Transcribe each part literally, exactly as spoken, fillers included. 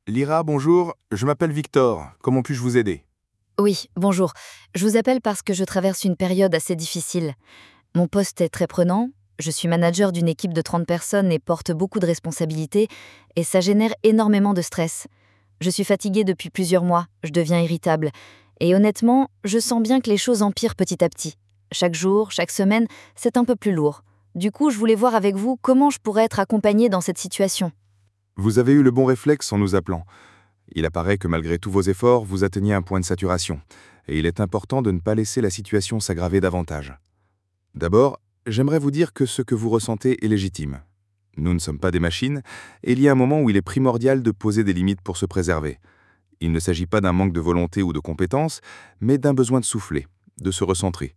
Lyra, bonjour, je m'appelle Victor. Comment puis-je vous aider? Oui, bonjour. Je vous appelle parce que je traverse une période assez difficile. Mon poste est très prenant, je suis manager d'une équipe de trente personnes et porte beaucoup de responsabilités, et ça génère énormément de stress. Je suis fatiguée depuis plusieurs mois, je deviens irritable, et honnêtement, je sens bien que les choses empirent petit à petit. Chaque jour, chaque semaine, c'est un peu plus lourd. Du coup, je voulais voir avec vous comment je pourrais être accompagnée dans cette situation. Vous avez eu le bon réflexe en nous appelant. Il apparaît que malgré tous vos efforts, vous atteignez un point de saturation, et il est important de ne pas laisser la situation s'aggraver davantage. D'abord, j'aimerais vous dire que ce que vous ressentez est légitime. Nous ne sommes pas des machines, et il y a un moment où il est primordial de poser des limites pour se préserver. Il ne s'agit pas d'un manque de volonté ou de compétences, mais d'un besoin de souffler, de se recentrer.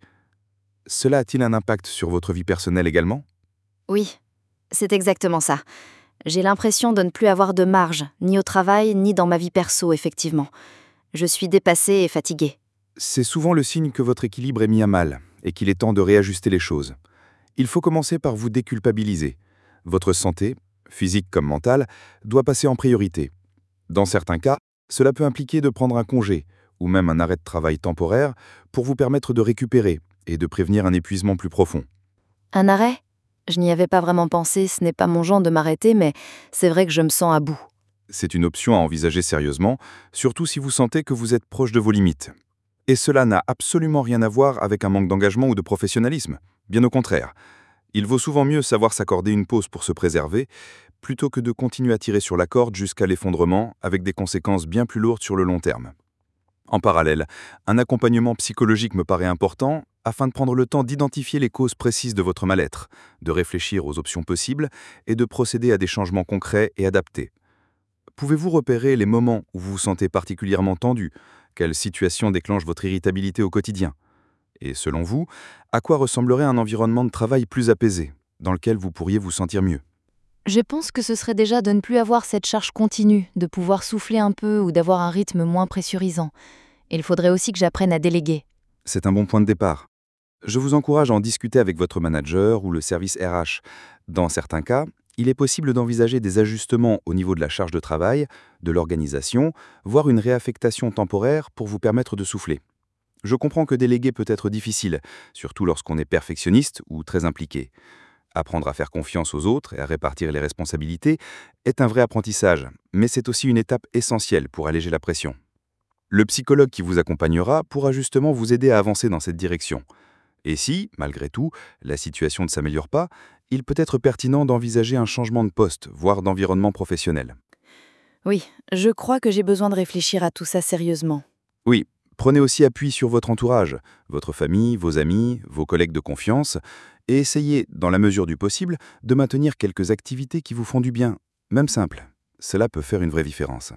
Cela a-t-il un impact sur votre vie personnelle également? Oui, c'est exactement ça. J'ai l'impression de ne plus avoir de marge, ni au travail, ni dans ma vie perso, effectivement. Je suis dépassée et fatiguée. C'est souvent le signe que votre équilibre est mis à mal et qu'il est temps de réajuster les choses. Il faut commencer par vous déculpabiliser. Votre santé, physique comme mentale, doit passer en priorité. Dans certains cas, cela peut impliquer de prendre un congé ou même un arrêt de travail temporaire pour vous permettre de récupérer et de prévenir un épuisement plus profond. Un arrêt? Je n'y avais pas vraiment pensé, ce n'est pas mon genre de m'arrêter, mais c'est vrai que je me sens à bout. C'est une option à envisager sérieusement, surtout si vous sentez que vous êtes proche de vos limites. Et cela n'a absolument rien à voir avec un manque d'engagement ou de professionnalisme. Bien au contraire. Il vaut souvent mieux savoir s'accorder une pause pour se préserver, plutôt que de continuer à tirer sur la corde jusqu'à l'effondrement, avec des conséquences bien plus lourdes sur le long terme. En parallèle, un accompagnement psychologique me paraît important afin de prendre le temps d'identifier les causes précises de votre mal-être, de réfléchir aux options possibles et de procéder à des changements concrets et adaptés. Pouvez-vous repérer les moments où vous vous sentez particulièrement tendu? Quelle situation déclenche votre irritabilité au quotidien? Et selon vous, à quoi ressemblerait un environnement de travail plus apaisé, dans lequel vous pourriez vous sentir mieux? Je pense que ce serait déjà de ne plus avoir cette charge continue, de pouvoir souffler un peu ou d'avoir un rythme moins pressurisant. Il faudrait aussi que j'apprenne à déléguer. C'est un bon point de départ. Je vous encourage à en discuter avec votre manager ou le service R H. Dans certains cas, il est possible d'envisager des ajustements au niveau de la charge de travail, de l'organisation, voire une réaffectation temporaire pour vous permettre de souffler. Je comprends que déléguer peut être difficile, surtout lorsqu'on est perfectionniste ou très impliqué. Apprendre à faire confiance aux autres et à répartir les responsabilités est un vrai apprentissage, mais c'est aussi une étape essentielle pour alléger la pression. Le psychologue qui vous accompagnera pourra justement vous aider à avancer dans cette direction. Et si, malgré tout, la situation ne s'améliore pas, il peut être pertinent d'envisager un changement de poste, voire d'environnement professionnel. Oui, je crois que j'ai besoin de réfléchir à tout ça sérieusement. Oui, prenez aussi appui sur votre entourage, votre famille, vos amis, vos collègues de confiance, et essayez, dans la mesure du possible, de maintenir quelques activités qui vous font du bien, même simples. Cela peut faire une vraie différence.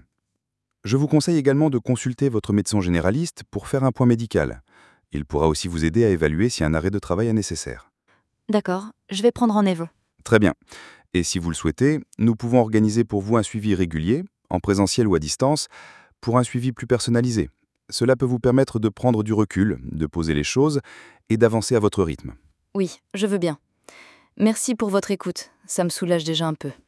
Je vous conseille également de consulter votre médecin généraliste pour faire un point médical. Il pourra aussi vous aider à évaluer si un arrêt de travail est nécessaire. D'accord, je vais prendre rendez-vous. Très bien. Et si vous le souhaitez, nous pouvons organiser pour vous un suivi régulier, en présentiel ou à distance, pour un suivi plus personnalisé. Cela peut vous permettre de prendre du recul, de poser les choses et d'avancer à votre rythme. Oui, je veux bien. Merci pour votre écoute, ça me soulage déjà un peu.